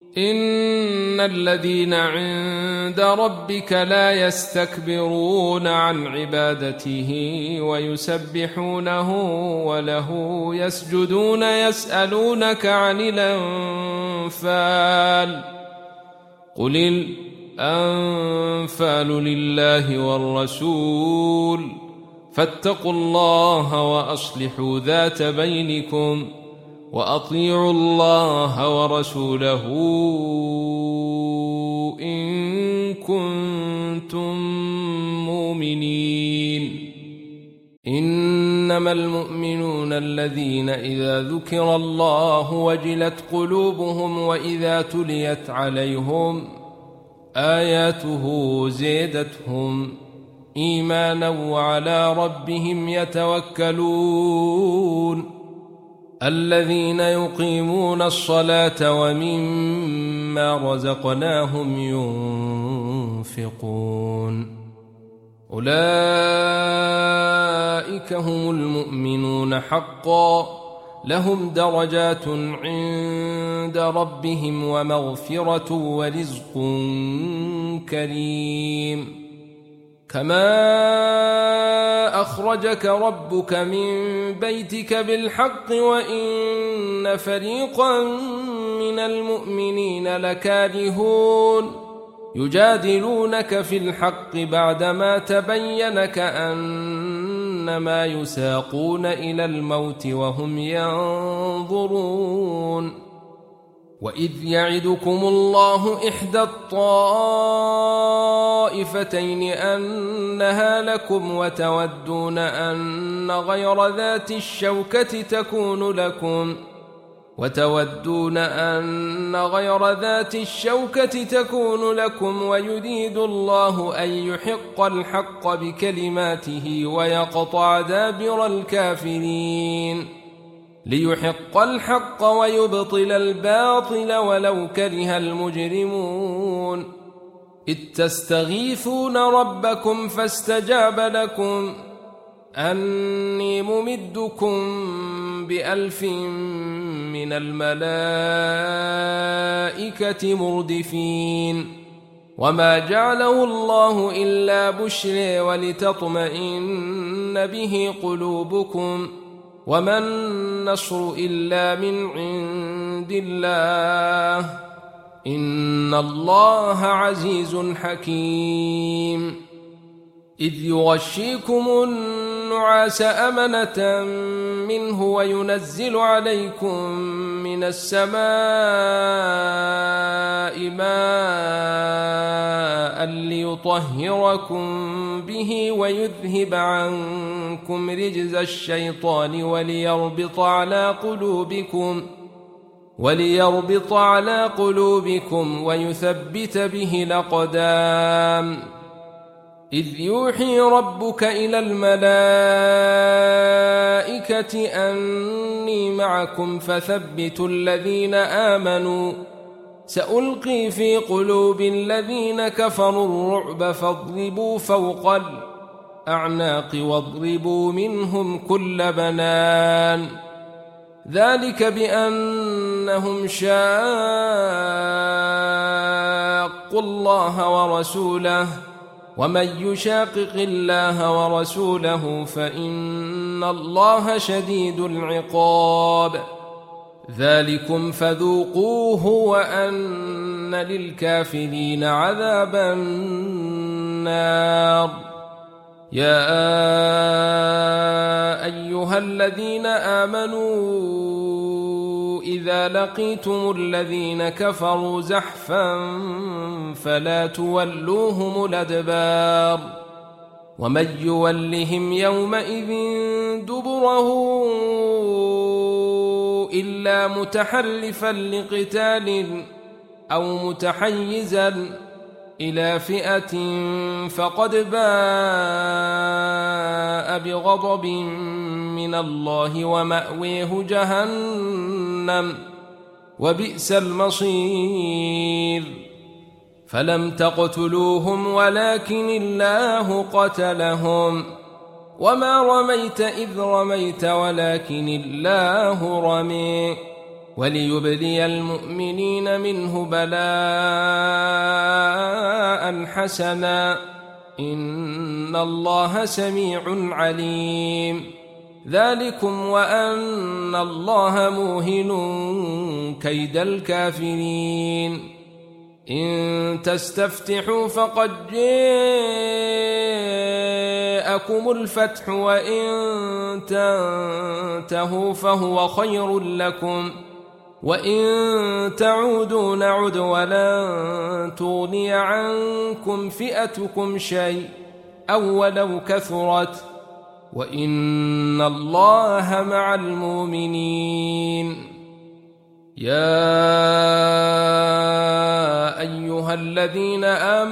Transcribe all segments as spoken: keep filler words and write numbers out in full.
إن الذين عند ربك لا يستكبرون عن عبادته ويسبحونه وله يسجدون يسألونك عن الأنفال قل الأنفال لله والرسول فاتقوا الله وأصلحوا ذات بينكم وأطيعوا الله ورسوله إن كنتم مؤمنين إنما المؤمنون الذين إذا ذكر الله وجلت قلوبهم وإذا تليت عليهم آياته زادتهم إيمانا وعلى ربهم يتوكلون الذين يقيمون الصلاة ومما رزقناهم ينفقون أولئك هم المؤمنون حقا لهم درجات عند ربهم ومغفرة ورزق كريم كما أخرجك ربك من بيتك بالحق وإن فريقا من المؤمنين لكارهون يجادلونك في الحق بعدما تبين كأنما يساقون إلى الموت وهم ينظرون وإذ يعدكم الله إحدى الطائفتين أنها لكم وتودون أن غير ذات الشوكة تكون لكم وتودون أن غير ذات الشوكة تكون لكم ويريد الله أن يحق الحق بكلماته ويقطع دابر الكافرين ليحق الحق ويبطل الباطل ولو كره المجرمون إذ تستغيثون ربكم فاستجاب لكم أني ممدكم بألف من الملائكة مردفين وما جعله الله إلا بشرى ولتطمئن به قلوبكم وما النصر إلا من عند الله إن الله عزيز حكيم إذ يغشيكم النعاس أمنة منه وينزل عليكم من السماء ماء ليطهركم به ويذهب عنكم رجز الشيطان وليربط على قلوبكم وليربط على قلوبكم ويثبت به الأقدام إذ يوحي ربك إلى الملائكة أني معكم فثبتوا الذين آمنوا سألقي في قلوب الذين كفروا الرعب فاضربوا فوق الأعناق واضربوا منهم كل بنان ذلك بأنهم شاقوا الله ورسوله ومن يشاقق الله ورسوله فإن الله شديد العقاب ذلكم فذوقوه وأن للكافرين عذاب النار يا أيها الذين آمنوا إذا لقيتم الذين كفروا زحفا فلا تولوهم الأدبار ومن يولهم يومئذ دبره إلا متحرفا لقتال أو متحيزا إلى فئة فقد باء بغضب من الله ومأويه جهنم وبئس المصير فلم تقتلوهم ولكن الله قتلهم وما رميت إذ رميت ولكن الله رمي وليبلي المؤمنين منه بلاء حسنا إن الله سميع عليم ذلكم وأن الله موهن كيد الكافرين إن تستفتحوا فقد جاءكم الفتح وإن تنتهوا فهو خير لكم وإن تعودوا نعد ولن تغني عنكم فئتكم شيء أو ولو كثرت وإن الله مع المؤمنين يا أيها الذين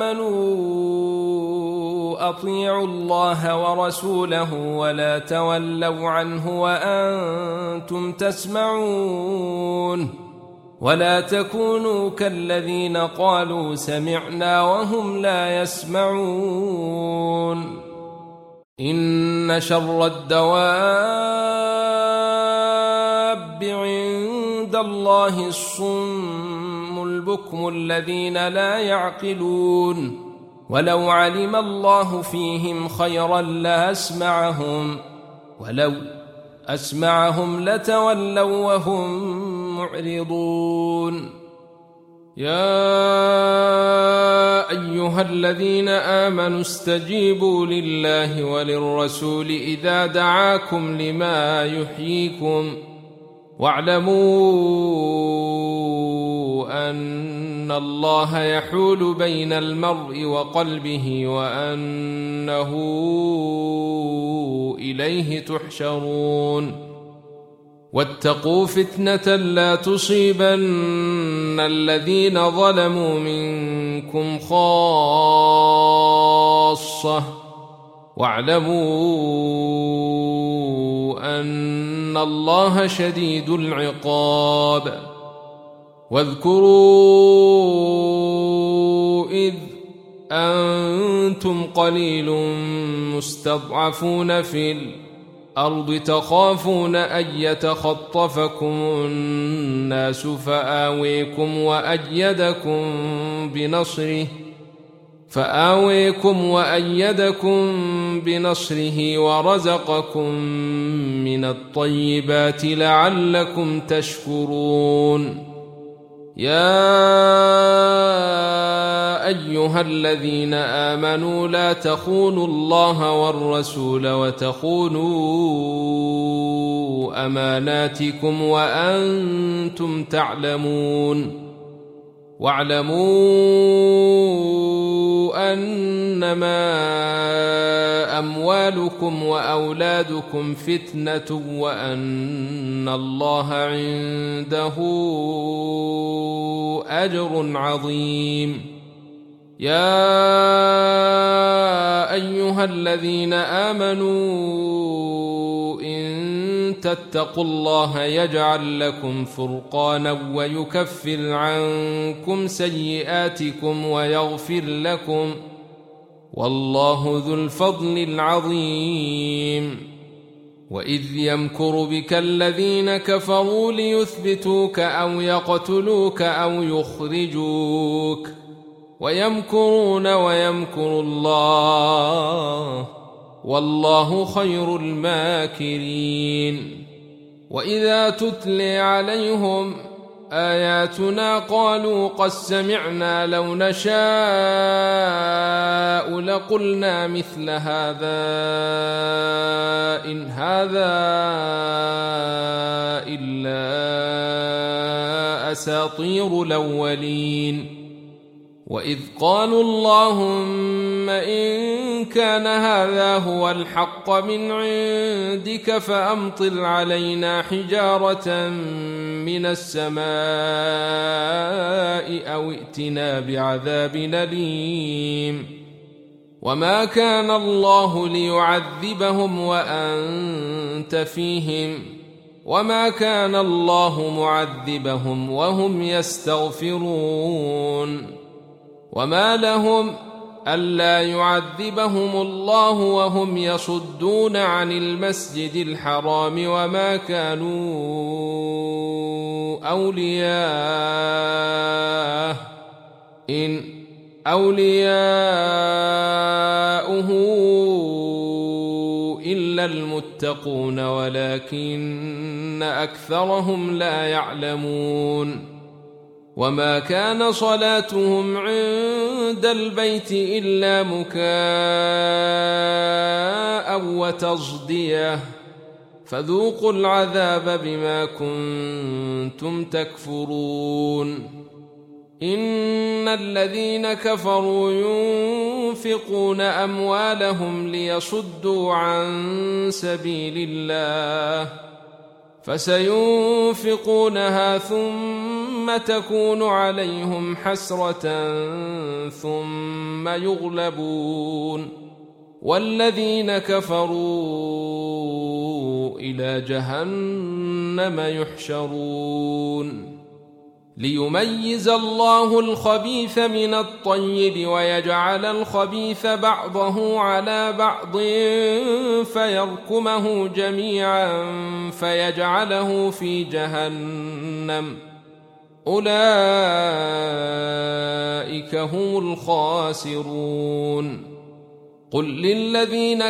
آمنوا أطيعوا الله ورسوله ولا تولوا عنه وأنتم تسمعون ولا تكونوا كالذين قالوا سمعنا وهم لا يسمعون إن شر الدواب عند الله الصم البكم الذين لا يعقلون ولو علم الله فيهم خيرا لأسمعهم ولو أسمعهم لتولوا وهم معرضون يا أيها الذين آمنوا استجيبوا لله وللرسول إذا دعاكم لما يحييكم واعلموا أن الله يحول بين المرء وقلبه وأنه إليه تحشرون واتقوا فتنة لا تصيبن الذين ظلموا منكم خاصة واعلموا أن الله شديد العقاب واذكروا إذ أنتم قليل مستضعفون في الأرض تخافون أن يتخطفكم الناس فآويكم وأيدكم بنصره فآويكم وأيدكم بنصره ورزقكم من الطيبات لعلكم تشكرون يا أيها الذين آمنوا لا تخونوا الله والرسول وتخونوا أماناتكم وأنتم تعلمون واعلموا أنما أموالكم وأولادكم فتنة وأن الله عنده أجر عظيم يا أيها الذين آمنوا إن تتقوا الله يجعل لكم فرقانا ويكفر عنكم سيئاتكم ويغفر لكم والله ذو الفضل العظيم وإذ يمكر بك الذين كفروا ليثبتوك أو يقتلوك أو يخرجوك ويمكرون ويمكر الله والله خير الماكرين وإذا تتلي عليهم آياتنا قالوا قد سمعنا لو نشاء لقلنا مثل هذا إن هذا إلا أساطير الأولين وإذ قالوا اللهم إن كان هذا هو الحق من عندك فأمطر علينا حجارة من السماء أو ائتنا بعذاب أليم وما كان الله ليعذبهم وأنت فيهم وما كان الله معذبهم وهم يستغفرون وما لهم ألا يعذبهم الله وهم يصدون عن المسجد الحرام وما كانوا أولياءه إن أولياؤه إلا المتقون ولكن أكثرهم لا يعلمون وما كان صلاتهم عند البيت إلا مكاء وتصدية فذوقوا العذاب بما كنتم تكفرون إن الذين كفروا ينفقون أموالهم ليصدوا عن سبيل الله فسينفقونها ثم تكون عليهم حسرة ثم يغلبون والذين كفروا إلى جهنم يحشرون ليميز الله الخبيث من الطيب ويجعل الخبيث بعضه على بعض فيركمه جميعا فيجعله في جهنم أولئك هم الخاسرون قل للذين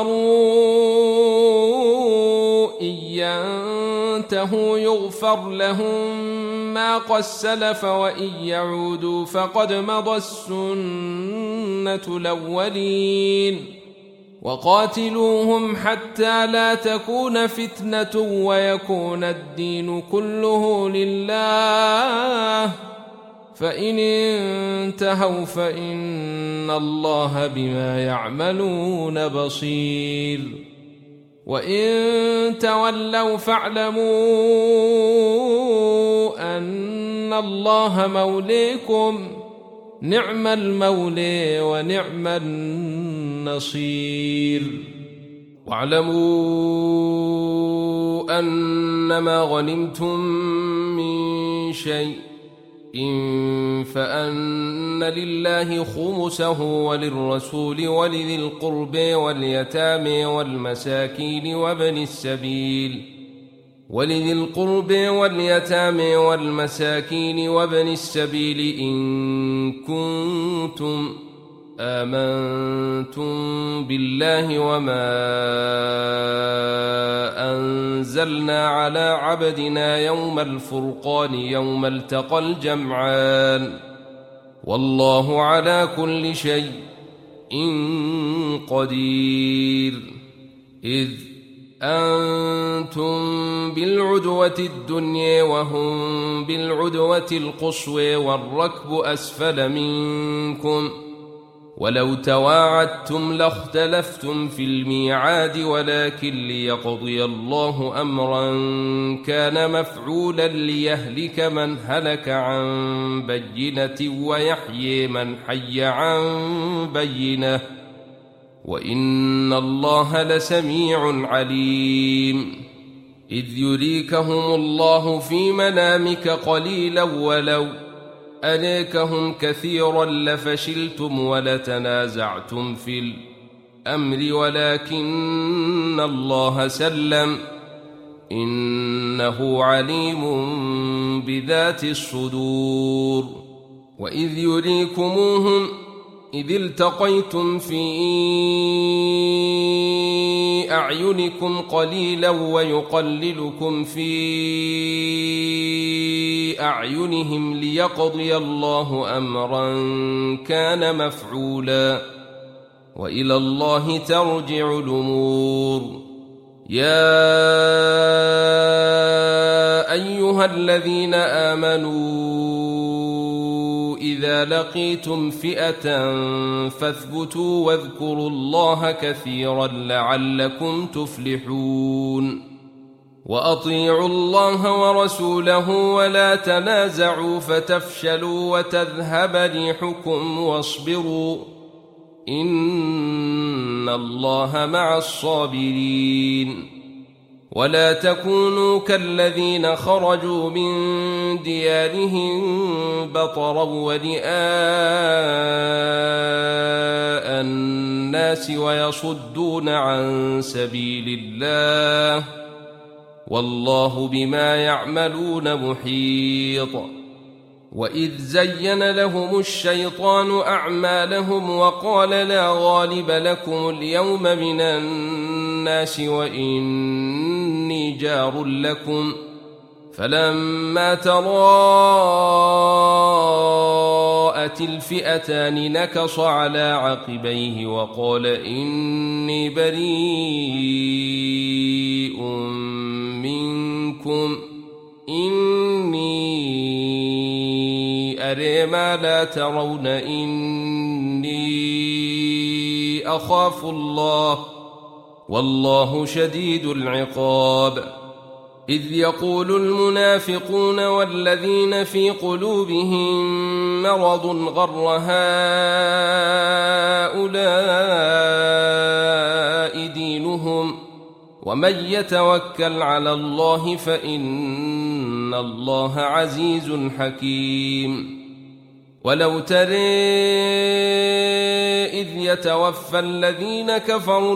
كفروا إن ينتهوا يغفر لهم ما قد سلف وإن يعودوا فقد مضى السنة الأولين وقاتلوهم حتى لا تكون فتنة ويكون الدين كله لله فإن انتهوا فإن الله بما يعملون بصير وإن تولوا فاعلموا أن الله موليكم نعم المولى ونعم النصير واعلموا أنما غنمتم من شيء إن فأن لله خمسه وللرسول ولذي القرب واليتامى والمساكين وابن السبيل ولذي القرب واليتامى والمساكين وابن السبيل إن كنتم آمنتم بالله وما أنزلنا على عبدنا يوم الفرقان يوم التقى الجمعان والله على كل شيء قدير إذ أنتم بالعدوة الدنيا وهم بالعدوة القصوى والركب أسفل منكم ولو تواعدتم لاختلفتم في الميعاد ولكن ليقضي الله أمرا كان مفعولا ليهلك من هلك عن بينة ويحيي من حي عن بينة وإن الله لسميع عليم إذ يريكهم الله في منامك قليلا ولو أريكهم كثيرا لفشلتم ولتنازعتم في الأمر ولكن الله سلم إنه عليم بذات الصدور وإذ يريكموهم إذ التقيتم في أعينكم قليلا ويقللكم في أعينهم ليقضي الله أمرا كان مفعولا وإلى الله ترجع الأمور يا أيها الذين آمنوا إذا لقيتم فئة فاثبتوا واذكروا الله كثيرا لعلكم تفلحون وأطيعوا الله ورسوله ولا تنازعوا فتفشلوا وتذهب ريحكم واصبروا إن الله مع الصابرين ولا تكونوا كالذين خرجوا من ديارهم بطرا ورئاء الناس ويصدون عن سبيل الله والله بما يعملون محيط. وإذ زين لهم الشيطان أعمالهم وقال لا غالب لكم اليوم من الناس وإني جار لكم فلما تراءت الفئتان نكص على عقبيه وقال إني بريء منكم إني أرى ما لا ترون إني أخاف الله والله شديد العقاب. إذ يقول المنافقون والذين في قلوبهم مرض غر هؤلاء دينهم ومن يتوكل على الله فإن الله عزيز حكيم. ولو ترى إذ يتوفى الذين كفروا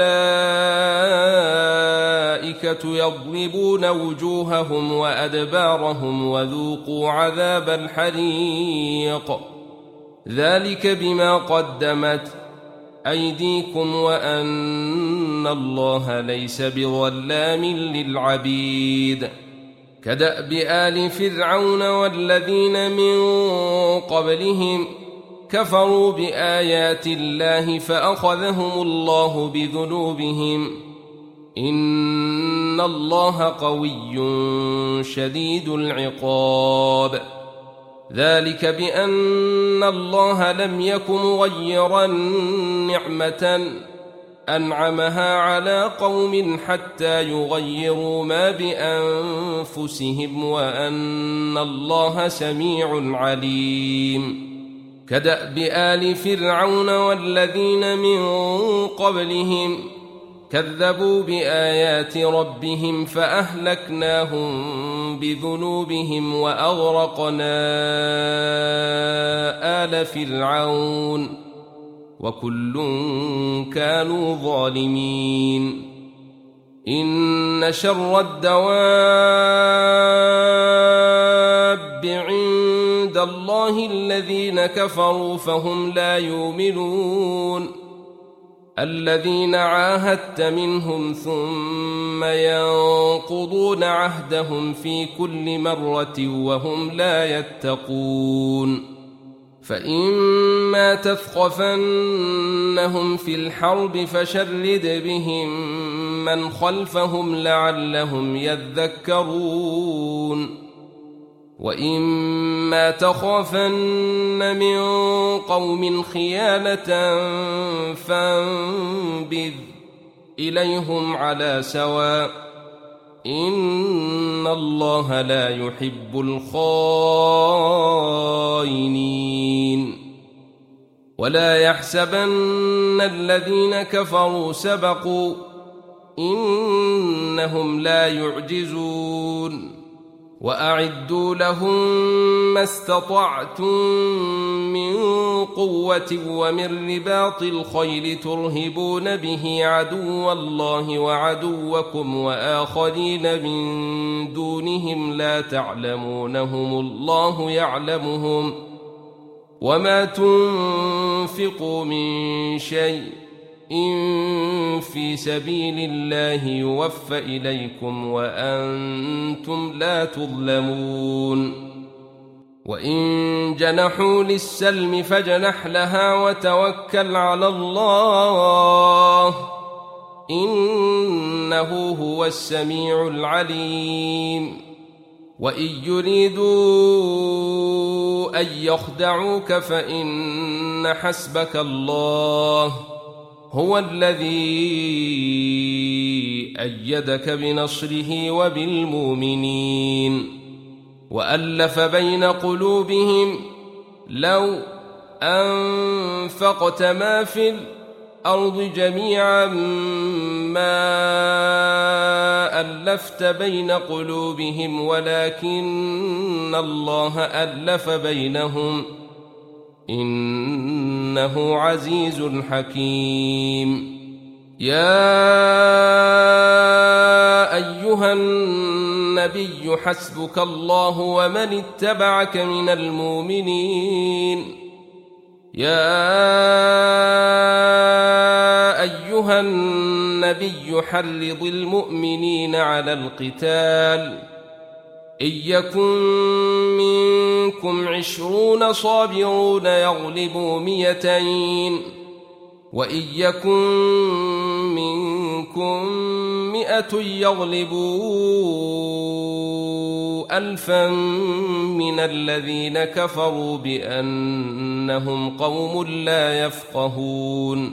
الملائكة يضربون وجوههم وأدبارهم وذوقوا عذاب الحريق ذلك بما قدمت أيديكم وأن الله ليس بظلام للعبيد. كدأب آل فرعون والذين من قبلهم كفروا بآيات الله فأخذهم الله بذنوبهم إن الله قوي شديد العقاب. ذلك بأن الله لم يك مغيرا نعمة أنعمها على قوم حتى يغيروا ما بأنفسهم وأن الله سميع عليم. كدأب آل فرعون والذين من قبلهم كذبوا بآيات ربهم فأهلكناهم بذنوبهم وأغرقنا آل فرعون وكل كانوا ظالمين. إن شر الدواب عند الله الذين كفروا فهم لا يؤمنون الذين عاهدت منهم ثم ينقضون عهدهم في كل مرة وهم لا يتقون. فإما تثقفنهم في الحرب فشرد بهم من خلفهم لعلهم يذكرون. وإما تخافن من قوم خيانة فانبذ إليهم على سواء إن الله لا يحب الخائنين. ولا يحسبن الذين كفروا سبقوا إنهم لا يعجزون. وأعدوا لهم ما استطعتم من قوة ومن رباط الخيل ترهبون به عدو الله وعدوكم وآخرين من دونهم لا تعلمونهم الله يعلمهم وما تنفقوا من شيء إن في سبيل الله يوفى إليكم وأنتم لا تظلمون. وإن جنحوا للسلم فاجنح لها وتوكل على الله إنه هو السميع العليم. وإن يريدوا أن يخدعوك فإن حسبك الله هو الذي أيدك بنصره وبالمؤمنين وألف بين قلوبهم لو أنفقت ما في الأرض جميعا ما ألفت بين قلوبهم ولكن الله ألف بينهم إنه عزيز حكيم. يا أيها النبي حسبك الله ومن اتبعك من المؤمنين. يا أيها النبي حرض المؤمنين على القتال، إن يكن منكم عشرون صابرون يغلبوا مئتين، وإن يكن منكم مئة يغلبوا ألفا من الذين كفروا بأنهم قوم لا يفقهون.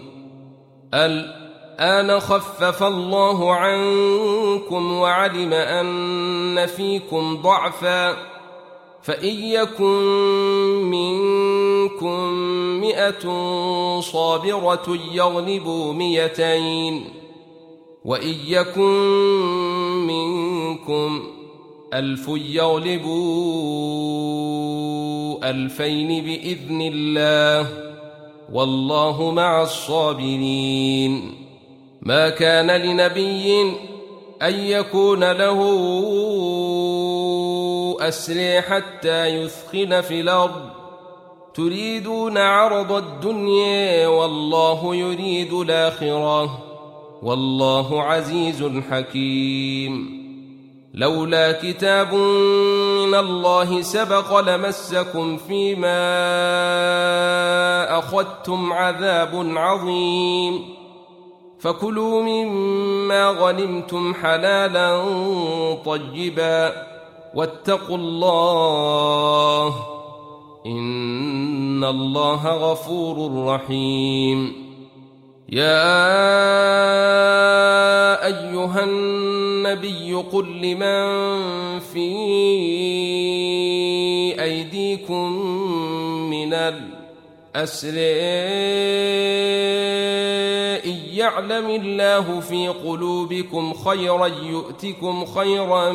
الآن خفف الله عنكم وعلم أن فيكم ضعفا، فإن يكن منكم مئة صابرة يغلبوا مئتين، وإن يكن منكم ألف يغلبوا ألفين بإذن الله، والله مع الصابرين. ما كان لنبي أن يكون له أسرى حتى يثخن في الأرض، تريدون عرض الدنيا والله يريد الآخرة، والله عزيز حكيم. لولا كتاب من الله سبق لمسكم فيما أخذتم عذاب عظيم، فكلوا مما غنمتم حلالا طيبا واتقوا الله إن الله غفور رحيم. يا أيها النبي قل لمن في أيديكم من الأسرى إن يعلم الله في قلوبكم خيرا يؤتكم خيرا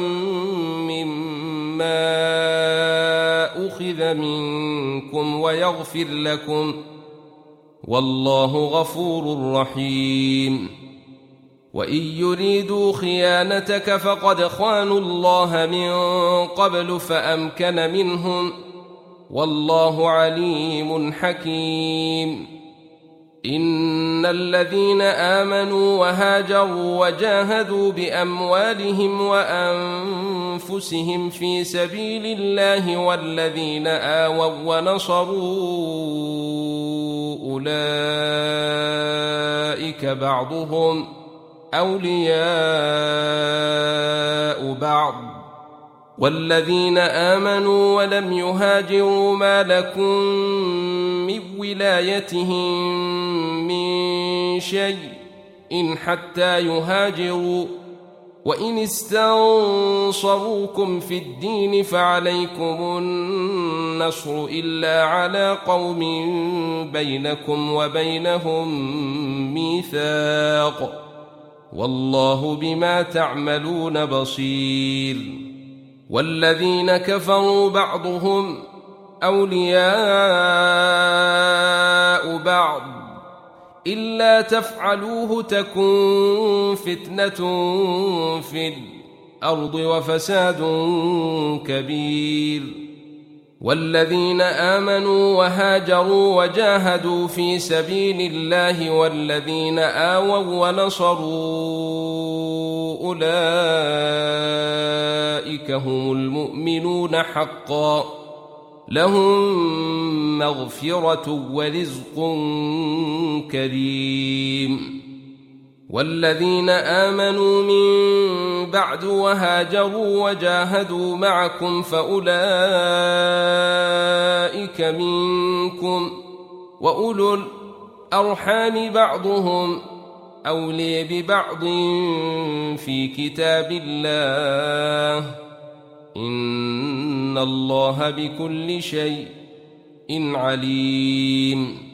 مما أخذ منكم ويغفر لكم، والله غفور رحيم. وإن يريدوا خيانتك فقد خانوا الله من قبل فأمكن منهم، والله عليم حكيم. إن الذين آمنوا وهاجروا وجاهدوا بأموالهم وأنفسهم في سبيل الله والذين آووا ونصروا أولئك بعضهم أولياء بعض، والذين آمنوا ولم يهاجروا ما لكم من ولايتهم من شيء إن حتى يهاجروا، وإن استنصروكم في الدين فعليكم النصر إلا على قوم بينكم وبينهم ميثاق، والله بما تعملون بصير. والذين كفروا بعضهم أولياء بعض إلا تفعلوه تكن فتنة في الأرض وفساد كبير. والذين آمنوا وهاجروا وجاهدوا في سبيل الله والذين آووا ونصروا أولئك هم المؤمنون حقا، لهم مغفرة ورزق كريم. والذين آمنوا من بعد وهاجروا وجاهدوا معكم فأولئك منكم، وأولو الأرحام بعضهم أولي ببعض في كتاب الله، إن الله بكل شيء عليم.